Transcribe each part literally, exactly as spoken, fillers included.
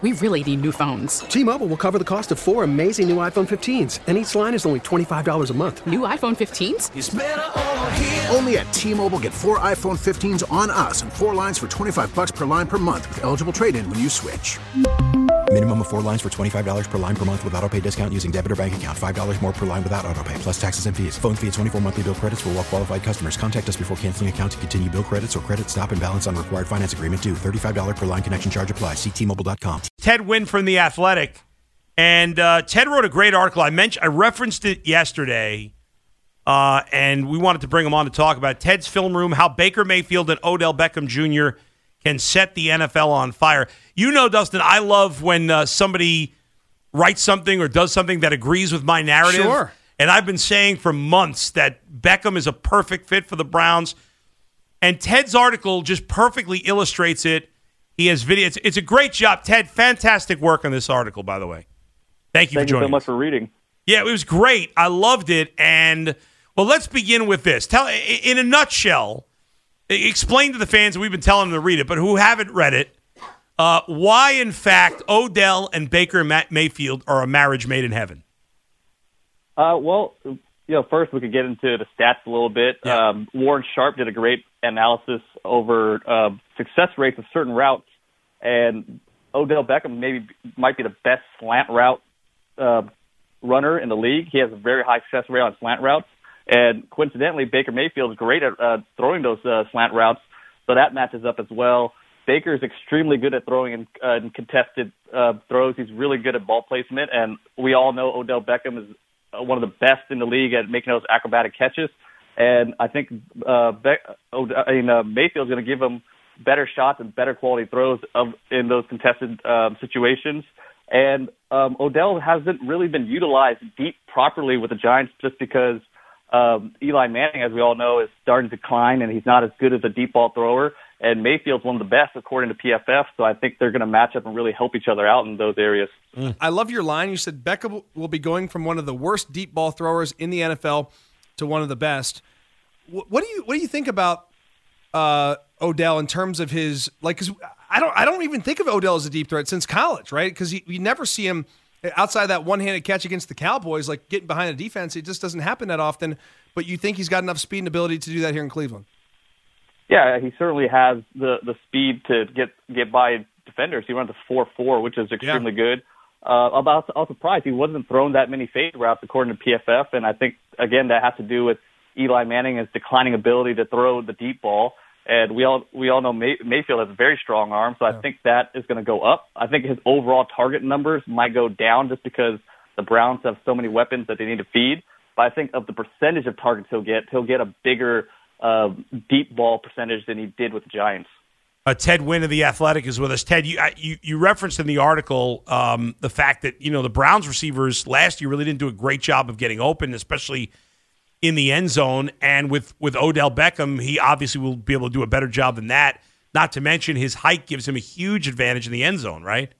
We really need new phones. T-Mobile will cover the cost of four amazing new iPhone fifteens, and each line is only twenty-five dollars a month. New iPhone fifteens? It's better over here. Only at T-Mobile, get four iPhone fifteens on us and four lines for twenty-five dollars per line per month with eligible trade-in when you switch. Minimum of four lines for twenty-five dollars per line per month with autopay discount using debit or bank account. five dollars more per line without autopay, plus taxes and fees. Phone fee at twenty-four monthly bill credits for well-qualified customers. Contact us before canceling account to continue bill credits or credit stop and balance on required finance agreement due. thirty-five dollars per line connection charge applies. See T Mobile dot com. Ted Wynn from The Athletic. And uh, Ted wrote a great article. I mentioned, I referenced it yesterday, uh, and we wanted to bring him on to talk about Ted's Film Room, how Baker Mayfield and Odell Beckham Junior can set the N F L on fire. You know, Dustin, I love when uh, somebody writes something or does something that agrees with my narrative. Sure. And I've been saying for months that Beckham is a perfect fit for the Browns. And Ted's article just perfectly illustrates it. He has video. It's, it's a great job. Ted, fantastic work on this article, by the way. Thank you Thank for joining you so much us. for reading. Yeah, it was great. I loved it. And, well, let's begin with this. Tell, in a nutshell, explain to the fans, we've been telling them to read it, but who haven't read it, uh, why, in fact, Odell and Baker Mayfield are a marriage made in heaven. Uh, well, you know, first we could get into the stats a little bit. Yeah. Um, Warren Sharp did a great analysis over uh, success rates of certain routes, and Odell Beckham maybe might be the best slant route uh, runner in the league. He has a very high success rate on slant routes. And coincidentally, Baker Mayfield is great at uh, throwing those uh, slant routes, so that matches up as well. Baker is extremely good at throwing in, uh, in contested uh, throws. He's really good at ball placement, and we all know Odell Beckham is uh, one of the best in the league at making those acrobatic catches. And I think uh, Be- I mean, uh, Mayfield is going to give him better shots and better quality throws of, in those contested um, situations. And um, Odell hasn't really been utilized deep properly with the Giants just because Um, Eli Manning, as we all know, is starting to decline, and he's not as good as a deep ball thrower. And Mayfield's one of the best, according to P F F, so I think they're going to match up and really help each other out in those areas. Mm. I love your line. You said Beckham will be going from one of the worst deep ball throwers in the N F L to one of the best. What do you what do you think about uh, Odell in terms of his like? Because I don't I don't even think of Odell as a deep threat since college, right? Because you never see him outside that one-handed catch against the Cowboys, like getting behind a defense. It just doesn't happen that often. But you think he's got enough speed and ability to do that here in Cleveland? Yeah, he certainly has the, the speed to get get by defenders. He runs a four four, which is extremely yeah. good. Uh, about, I was surprised he wasn't throwing that many fade routes, according to P F F, and I think, again, that has to do with Eli Manning's declining ability to throw the deep ball. And we all we all know May, Mayfield has a very strong arm, so yeah. I think that is going to go up. I think his overall target numbers might go down just because the Browns have so many weapons that they need to feed. But I think of the percentage of targets he'll get, he'll get a bigger uh, deep ball percentage than he did with the Giants. Uh, Ted Wynn of The Athletic is with us. Ted, you you, you referenced in the article um, the fact that, you know, the Browns receivers last year really didn't do a great job of getting open, especially in the end zone. And with, with Odell Beckham, he obviously will be able to do a better job than that. Not to mention his height gives him a huge advantage in the end zone, right?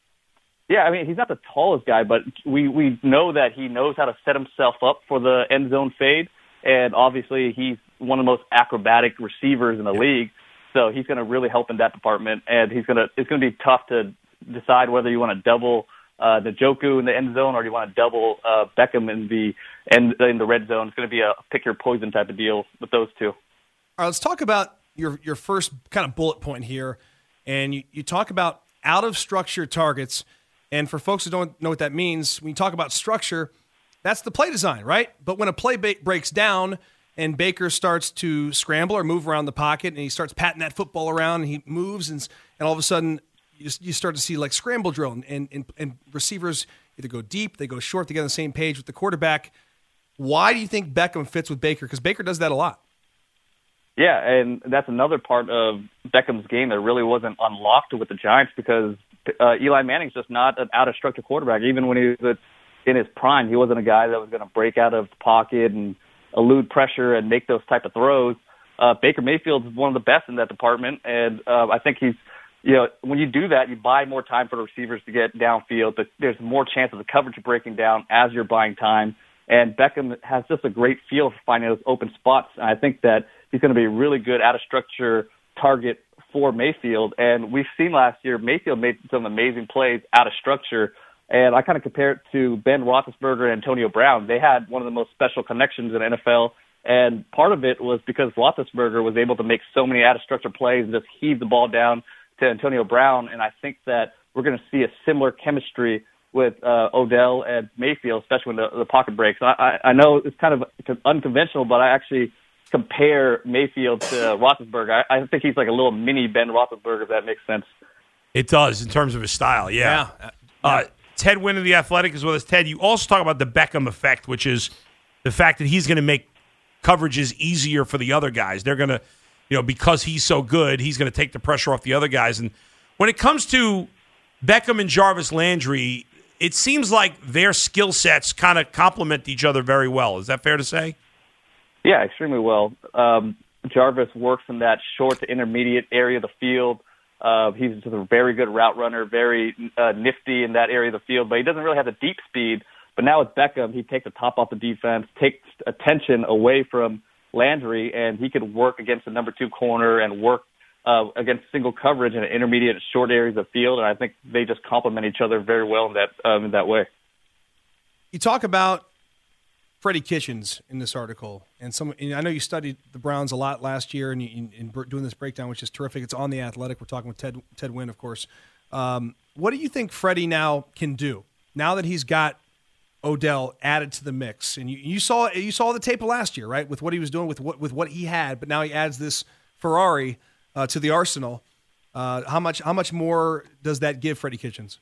Yeah, I mean, he's not the tallest guy, but we, we know that he knows how to set himself up for the end zone fade. And obviously he's one of the most acrobatic receivers in the yeah. league. So he's going to really help in that department. And he's going to, it's going to be tough to decide whether you want to double uh, Njoku in the end zone or do you want to double uh, Beckham in the end, in the red zone. It's going to be a pick your poison type of deal with those two. All right, let's talk about your, your first kind of bullet point here. And you, you talk about out of structure targets. And for folks who don't know what that means, when you talk about structure, that's the play design, right? But when a play ba- breaks down and Baker starts to scramble or move around the pocket and he starts patting that football around and he moves and, and all of a sudden you, just, you start to see like scramble drill and, and, and receivers either go deep, they go short, they get on the same page with the quarterback. Why do you think Beckham fits with Baker? Because Baker does that a lot. Yeah, and that's another part of Beckham's game that really wasn't unlocked with the Giants because uh, Eli Manning's just not an out-of-structure quarterback. Even when he was in his prime, he wasn't a guy that was going to break out of the pocket and elude pressure and make those type of throws. Uh, Baker Mayfield is one of the best in that department, and uh, I think he's, you know, when you do that, you buy more time for the receivers to get downfield, but there's more chance of the coverage breaking down as you're buying time. And Beckham has just a great feel for finding those open spots. And I think that he's going to be a really good out-of-structure target for Mayfield. And we've seen last year Mayfield made some amazing plays out of structure. And I kind of compare it to Ben Roethlisberger and Antonio Brown. They had one of the most special connections in the N F L. And part of it was because Roethlisberger was able to make so many out-of-structure plays and just heave the ball down to Antonio Brown. And I think that we're going to see a similar chemistry with uh, Odell and Mayfield, especially when the, the pocket breaks. I, I, I know it's kind of unconventional, but I actually compare Mayfield to Roethlisberger. I, I think he's like a little mini Ben Roethlisberger, if that makes sense. It does in terms of his style, yeah. Yeah. Uh, Ted Wynn of The Athletic as well as Ted. You also talk about the Beckham effect, which is the fact that he's going to make coverages easier for the other guys. They're going to, you know, because he's so good, he's going to take the pressure off the other guys. And when it comes to Beckham and Jarvis Landry, it seems like their skill sets kind of complement each other very well. Is that fair to say? Yeah, extremely well. Um, Jarvis works in that short to intermediate area of the field. Uh, he's just a very good route runner, very uh, nifty in that area of the field, but he doesn't really have the deep speed. But now with Beckham, he takes the top off the defense, takes attention away from Landry, and he could work against the number two corner and work uh, against single coverage in intermediate and short areas of the field. And I think they just complement each other very well in that um, in that way. You talk about Freddie Kitchens in this article, and some. And I know you studied the Browns a lot last year, and you, in, in doing this breakdown, which is terrific. It's on The Athletic. We're talking with Ted Ted Wynn, of course. Um, what do you think Freddie now can do now that he's got Odell added to the mix? And you, you saw you saw the tape of last year, right, with what he was doing with what with what he had, but now he adds this Ferrari uh, to the arsenal. Uh, how much how much more does that give Freddie Kitchens?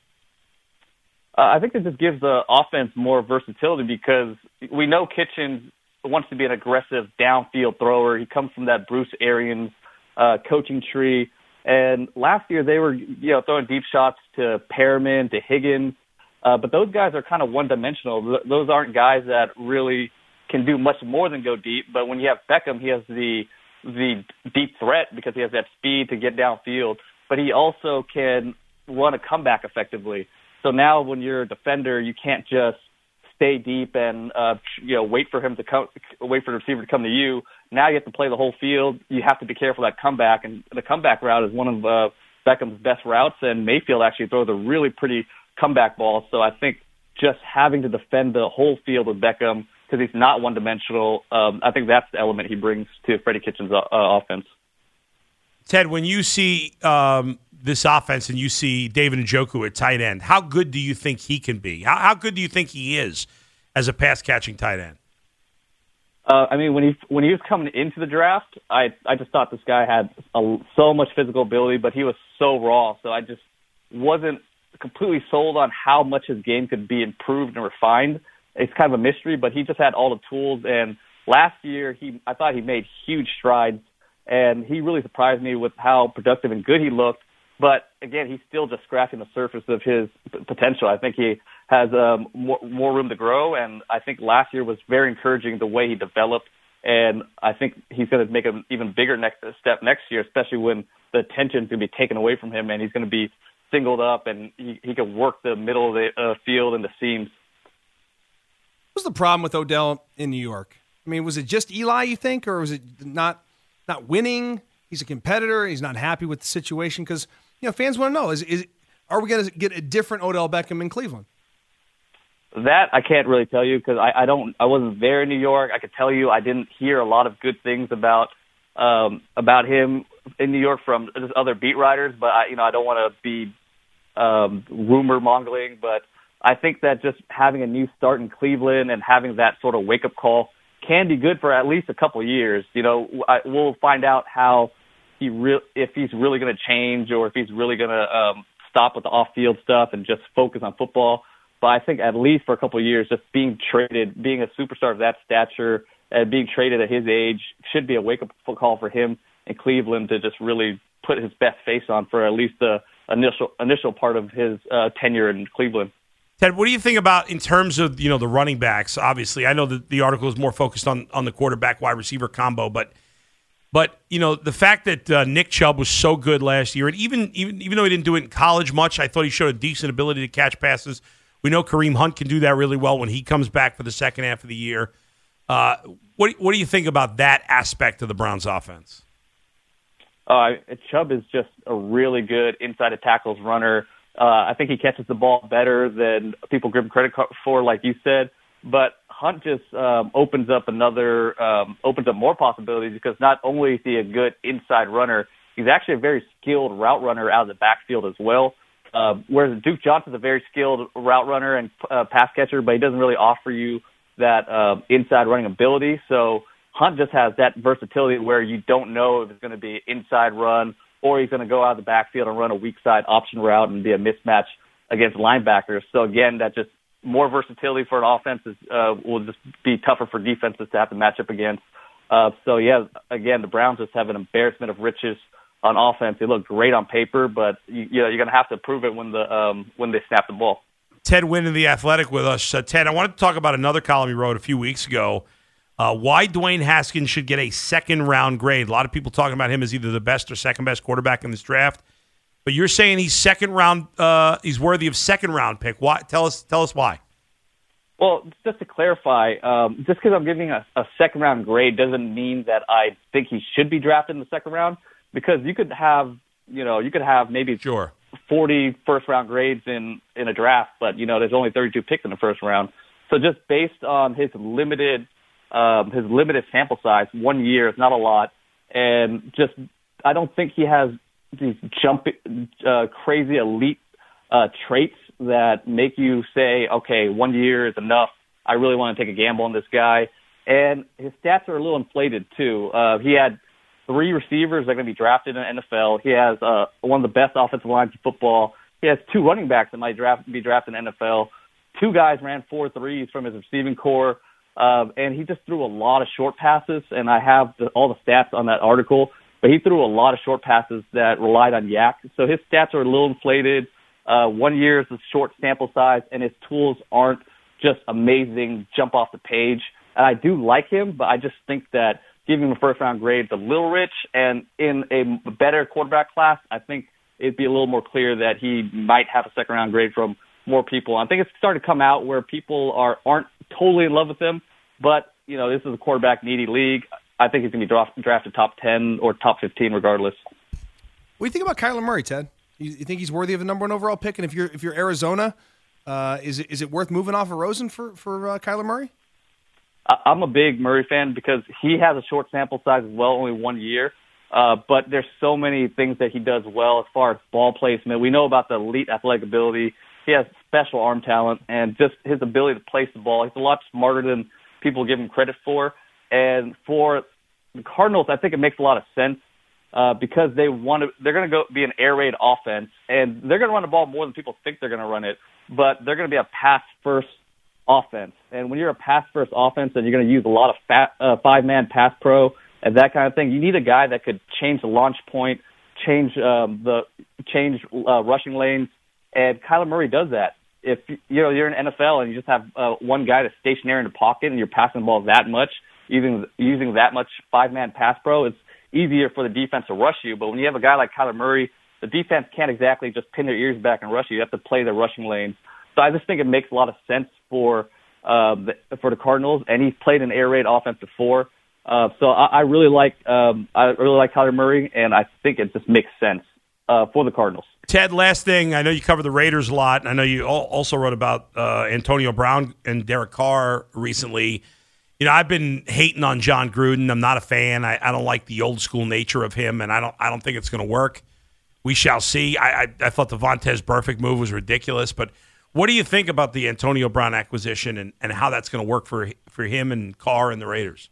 Uh, I think it just gives the offense more versatility because we know Kitchens wants to be an aggressive downfield thrower. He comes from that Bruce Arians uh, coaching tree. And last year they were, you know, throwing deep shots to Perriman, to Higgins. Uh, but those guys are kind of one-dimensional. Those aren't guys that really can do much more than go deep. But when you have Beckham, he has the the deep threat because he has that speed to get downfield. But he also can run a comeback effectively. So now when you're a defender, you can't just stay deep and uh, you know wait for him to come, wait for the receiver to come to you. Now you have to play the whole field. You have to be careful of that comeback, and the comeback route is one of uh, Beckham's best routes. And Mayfield actually throws a really pretty comeback ball. So I think just having to defend the whole field with Beckham because he's not one-dimensional, um, I think that's the element he brings to Freddie Kitchens' uh, offense. Ted, when you see um, this offense and you see David Njoku at tight end, how good do you think he can be? How, how good do you think he is as a pass-catching tight end? Uh, I mean, when he when he was coming into the draft, I I just thought this guy had a, so much physical ability, but he was so raw. So I just wasn't completely sold on how much his game could be improved and refined. It's kind of a mystery, but he just had all the tools. And last year, he I thought he made huge strides, and he really surprised me with how productive and good he looked. But again, he's still just scratching the surface of his p- potential. I think he has um, more, more room to grow, and I think last year was very encouraging the way he developed. And I think he's going to make an even bigger next step next year, especially when the attention is going to be taken away from him, and he's going to be singled up, and he, he can work the middle of the uh, field and the seams. What was the problem with Odell in New York? I mean, was it just Eli, you think, or was it not not winning? He's a competitor. He's not happy with the situation because, you know, fans want to know, is, is are we going to get a different Odell Beckham in Cleveland? That I can't really tell you because I, I don't. I wasn't there in New York. I could tell you I didn't hear a lot of good things about um, about him in New York from just other beat writers. But I, you know, I don't want to be um, rumor mongering. But I think that just having a new start in Cleveland and having that sort of wake up call can be good for at least a couple of years. You know, I, we'll find out how he re- if he's really going to change or if he's really going to um, stop with the off field stuff and just focus on football. But I think at least for a couple of years, just being traded, being a superstar of that stature, and being traded at his age should be a wake-up call for him in Cleveland to just really put his best face on for at least the initial initial part of his uh, tenure in Cleveland. Ted, what do you think about in terms of, you know, the running backs? Obviously, I know that the article is more focused on, on the quarterback wide receiver combo, but but you know the fact that uh, Nick Chubb was so good last year, and even even even though he didn't do it in college much, I thought he showed a decent ability to catch passes. We know Kareem Hunt can do that really well when he comes back for the second half of the year. Uh, what what do you think about that aspect of the Browns' offense? Uh, Chubb is just a really good inside of tackles runner. Uh, I think he catches the ball better than people give him credit for, like you said. But Hunt just um, opens up another, um, opens up more possibilities because not only is he a good inside runner, he's actually a very skilled route runner out of the backfield as well. Uh, whereas Duke Johnson's a very skilled route runner and uh, pass catcher, but he doesn't really offer you that uh, inside running ability. So Hunt just has that versatility where you don't know if it's going to be an inside run or he's going to go out of the backfield and run a weak side option route and be a mismatch against linebackers. So again, that just more versatility for an offense is, uh, will just be tougher for defenses to have to match up against. Uh, so yeah, again, the Browns just have an embarrassment of riches on offense. They look great on paper, but you, you know, you're going to have to prove it when the um, when they snap the ball. Ted Wynn of The Athletic with us. Uh, Ted, I wanted to talk about another column you wrote a few weeks ago, uh, why Dwayne Haskins should get a second-round grade. A lot of people talking about him as either the best or second-best quarterback in this draft. But you're saying he's second-round. Uh, he's worthy of second-round pick. Why? Tell us, tell us why. Well, just to clarify, um, just because I'm giving a, a second-round grade doesn't mean that I think he should be drafted in the second round. Because you could have, you know, you could have maybe sure. forty first-round grades in, in a draft, but, you know, there's only thirty-two picks in the first round. So just based on his limited um, his limited sample size, one year is not a lot, and just I don't think he has these jumping, uh, crazy elite uh, traits that make you say, okay, one year is enough. I really want to take a gamble on this guy. And his stats are a little inflated, too. Uh, he had three receivers that are going to be drafted in the N F L. He has uh, one of the best offensive lines in football. He has two running backs that might draft, be drafted in the N F L. Two guys ran four threes from his receiving core. Uh, and he just threw a lot of short passes, and I have the, all the stats on that article. But he threw a lot of short passes that relied on yak. So his stats are a little inflated. Uh, one year is a short sample size, and his tools aren't just amazing, jump off the page. And I do like him, but I just think that giving him a first-round grade is a little rich, and in a better quarterback class, I think it'd be a little more clear that he might have a second-round grade from more people. I think it's starting to come out where people are, aren't totally in love with him, but, you know, this is a quarterback-needy league. I think he's going to be draft, drafted top ten or top fifteen regardless. What do you think about Kyler Murray, Ted? You, you think he's worthy of a number one overall pick? And if you're if you're Arizona, uh, is it is it worth moving off of Rosen for, for uh, Kyler Murray? I'm a big Murray fan because he has a short sample size as well, only one year. Uh, but there's so many things that he does well as far as ball placement. We know about the elite athletic ability. He has special arm talent and just his ability to place the ball. He's a lot smarter than people give him credit for. And for the Cardinals, I think it makes a lot of sense uh, because they want to. They're going to go be an air raid offense, and they're going to run the ball more than people think they're going to run it. But they're going to be a pass first offense. And when you're a pass-first offense and you're going to use a lot of fat, uh, five-man pass pro and that kind of thing, you need a guy that could change the launch point, change um, the change uh, rushing lanes, and Kyler Murray does that. If you know you're in the N F L and you just have uh, one guy that's stationary in the pocket and you're passing the ball that much, using using that much five-man pass pro, it's easier for the defense to rush you. But when you have a guy like Kyler Murray, the defense can't exactly just pin their ears back and rush you. You have to play the rushing lanes. So I just think it makes a lot of sense for uh, the, for the Cardinals, and he's played an air raid offense before. Uh, so I, I really like um, I really like Kyler Murray, and I think it just makes sense uh, for the Cardinals. Ted, last thing, I know you cover the Raiders a lot, and I know you also wrote about uh, Antonio Brown and Derek Carr recently. You know, I've been hating on John Gruden. I'm not a fan. I, I don't like the old school nature of him, and I don't I don't think it's going to work. We shall see. I, I, I thought the Vontaze Burfict move was ridiculous, but what do you think about the Antonio Brown acquisition and, and how that's going to work for for him and Carr and the Raiders?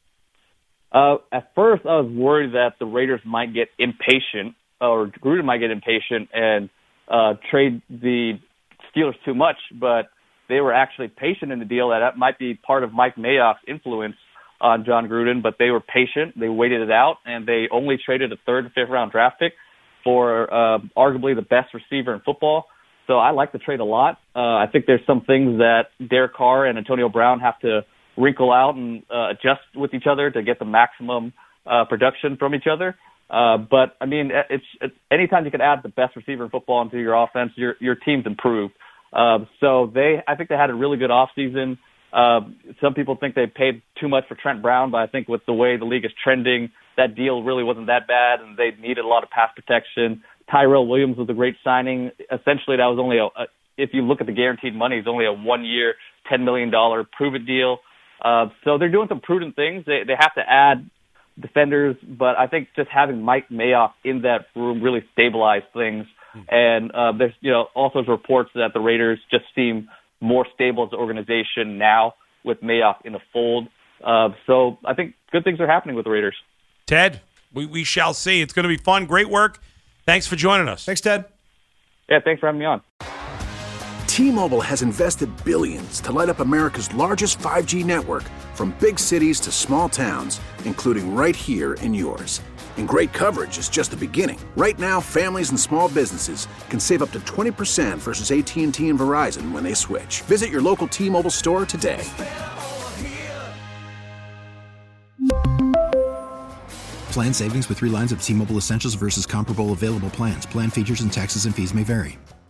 Uh, at first, I was worried that the Raiders might get impatient, or Gruden might get impatient and uh, trade the Steelers too much, but they were actually patient in the deal. That might be part of Mike Mayock's influence on John Gruden, but they were patient. They waited it out, and they only traded a third and fifth round draft pick for uh, arguably the best receiver in football. So I like the trade a lot. Uh, I think there's some things that Derek Carr and Antonio Brown have to wrinkle out and uh, adjust with each other to get the maximum uh, production from each other. Uh, but, I mean, it's, it's anytime you can add the best receiver in football into your offense, your your team's improved. Uh, so they, I think they had a really good offseason. Uh, some people think they paid too much for Trent Brown, but I think with the way the league is trending, that deal really wasn't that bad, and they needed a lot of pass protection. Tyrell Williams was a great signing. Essentially, that was only a, a if you look at the guaranteed money, it's only a one-year, ten million dollars prove-it deal. Uh, so they're doing some prudent things. They they have to add defenders, but I think just having Mike Mayock in that room really stabilized things. And uh, there's you know also reports that the Raiders just seem more stable as an organization now with Mayock in the fold. Uh, so I think good things are happening with the Raiders. Ted, we, we shall see. It's going to be fun. Great work. Thanks for joining us. Thanks, Ted. Yeah, thanks for having me on. T-Mobile has invested billions to light up America's largest five G network, from big cities to small towns, including right here in yours. And great coverage is just the beginning. Right now, families and small businesses can save up to twenty percent versus A T and T and Verizon when they switch. Visit your local T-Mobile store today. Plan savings with three lines of T-Mobile Essentials versus comparable available plans. Plan features and taxes and fees may vary.